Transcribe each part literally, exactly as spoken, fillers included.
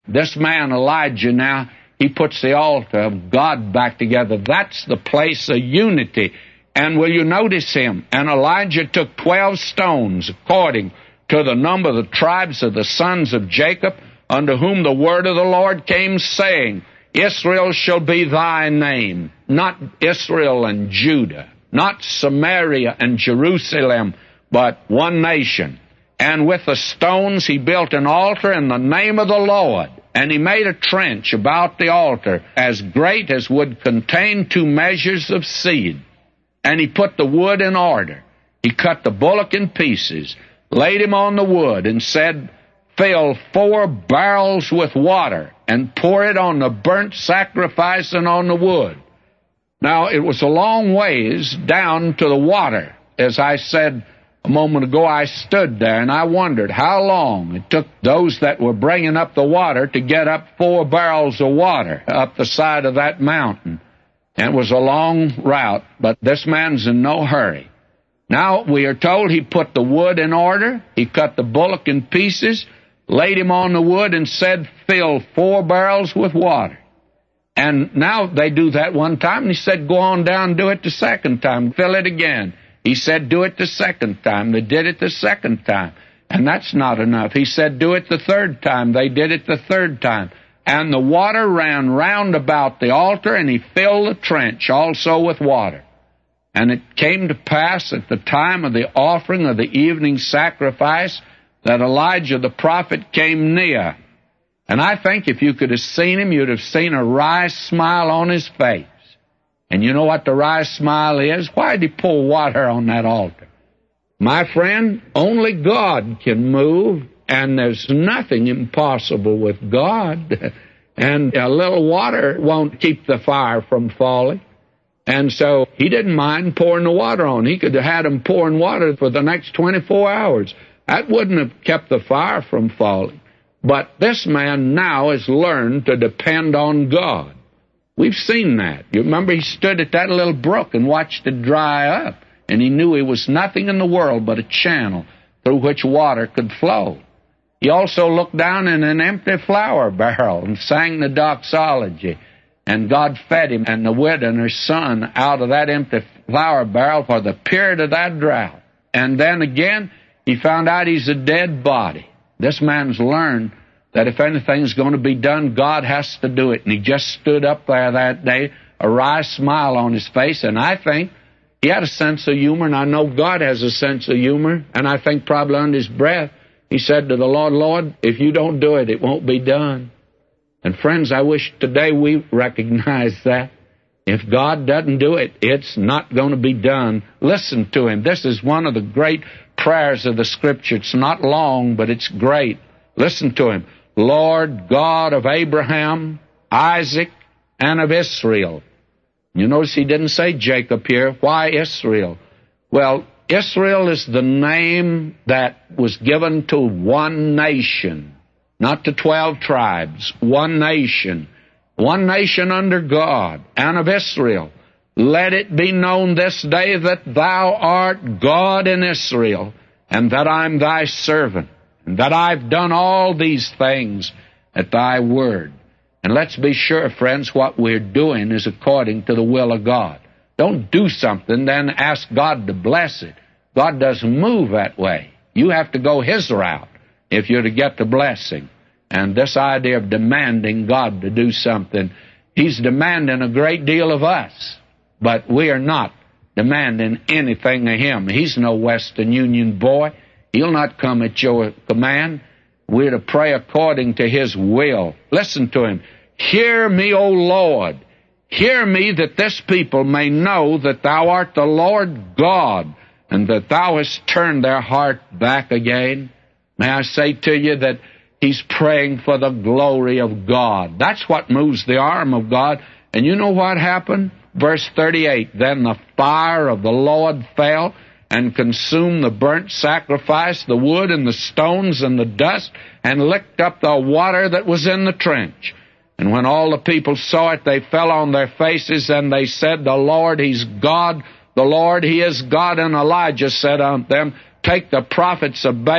This man, Elijah, now, he puts the altar of God back together. That's the place of unity. And will you notice him? And Elijah took twelve stones, according to the number of the tribes of the sons of Jacob, unto whom the word of the Lord came, saying, Israel shall be thy name, not Israel and Judah, not Samaria and Jerusalem, but one nation. And with the stones he built an altar in the name of the Lord. And he made a trench about the altar, as great as would contain two measures of seed. And he put the wood in order. He cut the bullock in pieces, laid him on the wood, and said, Fill four barrels with water, and pour it on the burnt sacrifice and on the wood. Now, it was a long ways down to the water. As I said a moment ago, I stood there, and I wondered how long it took those that were bringing up the water to get up four barrels of water up the side of that mountain. And it was a long route, but this man's in no hurry. Now, we are told he put the wood in order, he cut the bullock in pieces, laid him on the wood, and said, Fill four barrels with water. And now they do that one time, and he said, Go on down and do it the second time. Fill it again. He said, Do it the second time. They did it the second time. And that's not enough. He said, Do it the third time. They did it the third time. And the water ran round about the altar, and he filled the trench also with water. And it came to pass at the time of the offering of the evening sacrifice that Elijah the prophet came near. And I think if you could have seen him, you'd have seen a wry smile on his face. And you know what the wry smile is? Why did he pour water on that altar? My friend, only God can move, and there's nothing impossible with God. And a little water won't keep the fire from falling. And so he didn't mind pouring the water on. He could have had him pouring water for the next twenty-four hours. That wouldn't have kept the fire from falling. But this man now has learned to depend on God. We've seen that. You remember he stood at that little brook and watched it dry up, and he knew it was nothing in the world but a channel through which water could flow. He also looked down in an empty flour barrel and sang the doxology, and God fed him and the widow and her son out of that empty flour barrel for the period of that drought. And then again, he found out he's a dead body. This man's learned that if anything's going to be done, God has to do it. And he just stood up there that day, a wry smile on his face, and I think he had a sense of humor, and I know God has a sense of humor, and I think probably under his breath, he said to the Lord, Lord, if you don't do it, it won't be done. And friends, I wish today we recognize that. If God doesn't do it, it's not going to be done. Listen to him. This is one of the great prayers of the Scripture. It's not long, but it's great. Listen to him. Lord God of Abraham, Isaac, and of Israel. You notice he didn't say Jacob here. Why Israel? Well, Israel is the name that was given to one nation, not to twelve tribes, one nation, one nation under God, and of Israel. Let it be known this day that thou art God in Israel, and that I'm thy servant, and that I've done all these things at thy word. And let's be sure, friends, what we're doing is according to the will of God. Don't do something, then ask God to bless it. God doesn't move that way. You have to go his route if you're to get the blessing. And this idea of demanding God to do something, he's demanding a great deal of us, but we are not demanding anything of him. He's no Western Union boy. He'll not come at your command. We're to pray according to his will. Listen to him. Hear me, O Lord. Hear me, that this people may know that thou art the Lord God, and that thou hast turned their heart back again. May I say to you that he's praying for the glory of God. That's what moves the arm of God. And you know what happened? Verse thirty-eight, then the fire of the Lord fell and consumed the burnt sacrifice, the wood and the stones and the dust, and licked up the water that was in the trench. And when all the people saw it, they fell on their faces, and they said, the Lord, he's God. The Lord, he is God. And Elijah said unto them, take the prophets of Baal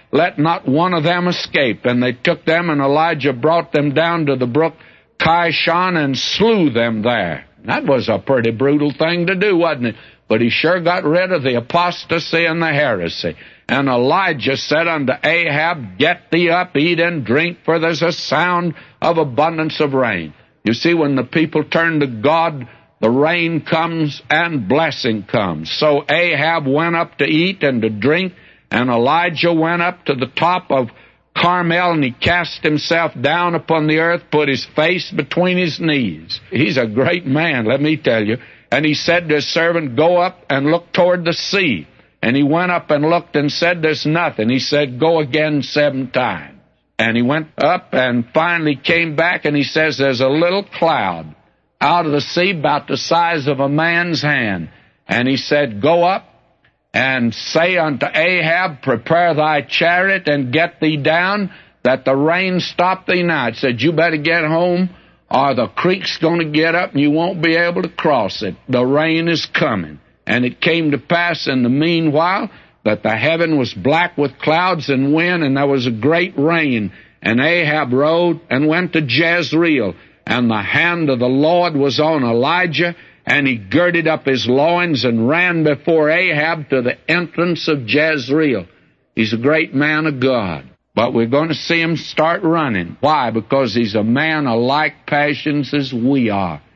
let not one of them escape. And they took them, and Elijah brought them down to the brook Kishon and slew them there. That was a pretty brutal thing to do, wasn't it? But he sure got rid of the apostasy and the heresy. And Elijah said unto Ahab, Get thee up, eat and drink, for there's a sound of abundance of rain. You see, when the people turn to God, the rain comes and blessing comes. So Ahab went up to eat and to drink, and Elijah went up to the top of Carmel, and he cast himself down upon the earth, put his face between his knees. He's a great man, let me tell you. And he said to his servant, Go up and look toward the sea. And he went up and looked and said, There's nothing. He said, Go again seven times. And he went up and finally came back, and he says, There's a little cloud out of the sea about the size of a man's hand. And he said, Go up and say unto Ahab, Prepare thy chariot and get thee down, that the rain stop thee not. He said, You better get home, or the creek's going to get up and you won't be able to cross it. The rain is coming. And it came to pass in the meanwhile that the heaven was black with clouds and wind, and there was a great rain. And Ahab rode and went to Jezreel, and the hand of the Lord was on Elijah, and he girded up his loins and ran before Ahab to the entrance of Jezreel. He's a great man of God. But we're going to see him start running. Why? Because he's a man of like passions as we are.